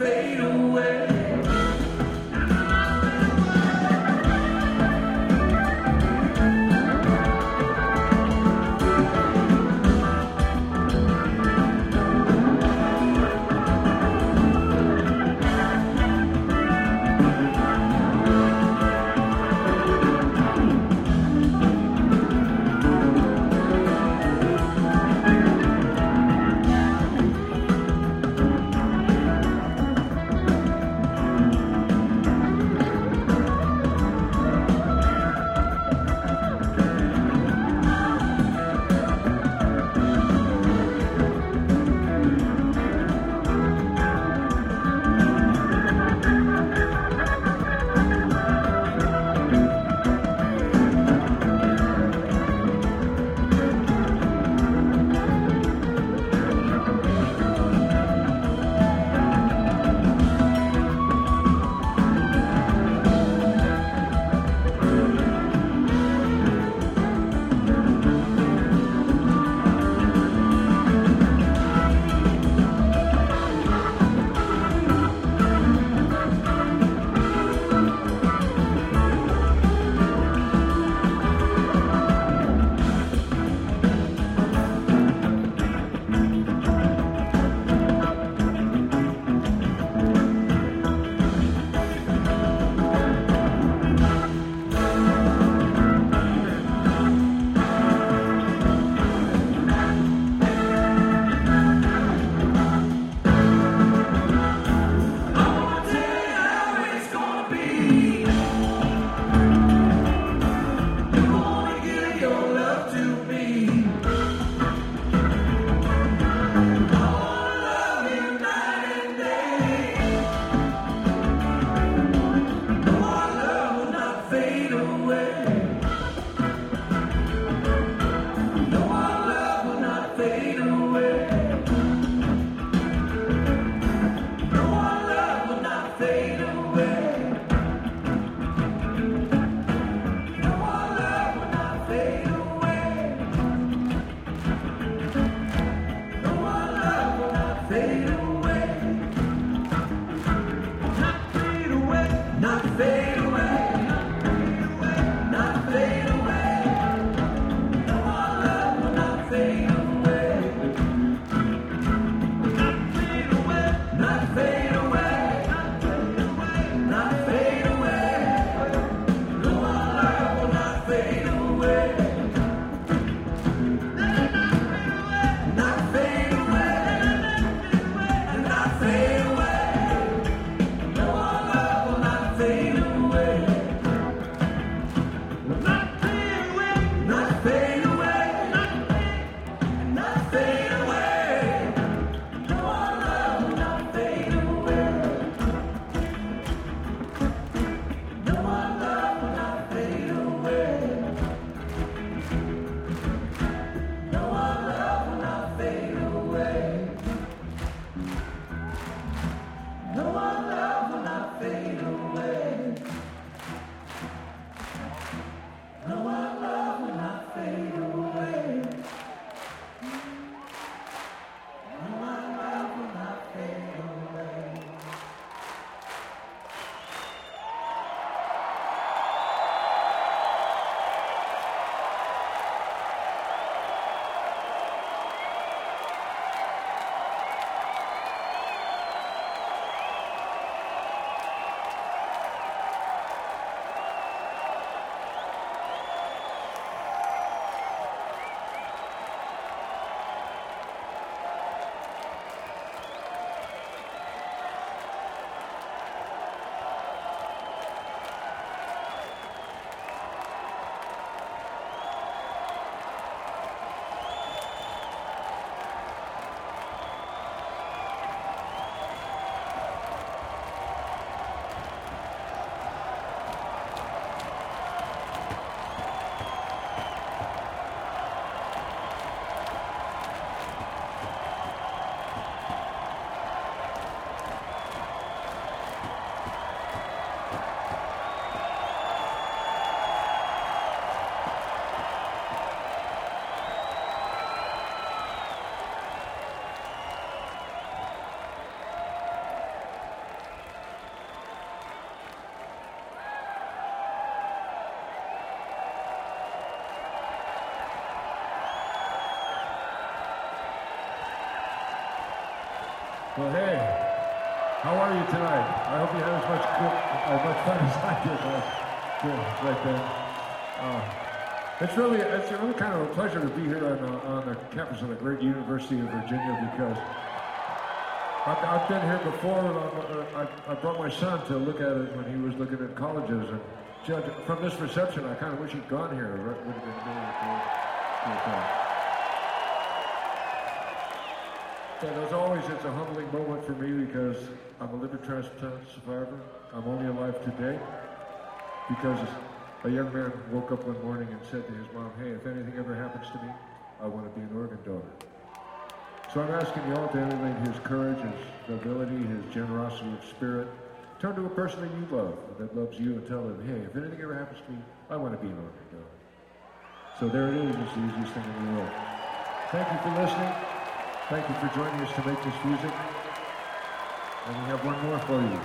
fade away. Well, hey, how are you tonight? I hope you had as much fun as I did. Right then. It's really kind of a pleasure to be here on the campus of the great University of Virginia because I've been here before. I brought my son to look at it when he was looking at colleges, and Judge, from this reception, I kind of wish he'd gone here. It would have been really cool. But as always, it's a humbling moment for me because I'm a liver transplant survivor. I'm only alive today because a young man woke up one morning and said to his mom, "Hey, if anything ever happens to me, I want to be an organ donor." So I'm asking you all to emulate his courage, his nobility, his generosity of spirit. Turn to a person that you love, that loves you, and tell them, "Hey, if anything ever happens to me, I want to be an organ donor." So there it is. It's the easiest thing in the world. Thank you for listening. Thank you for joining us to make this music. And we have one more for you.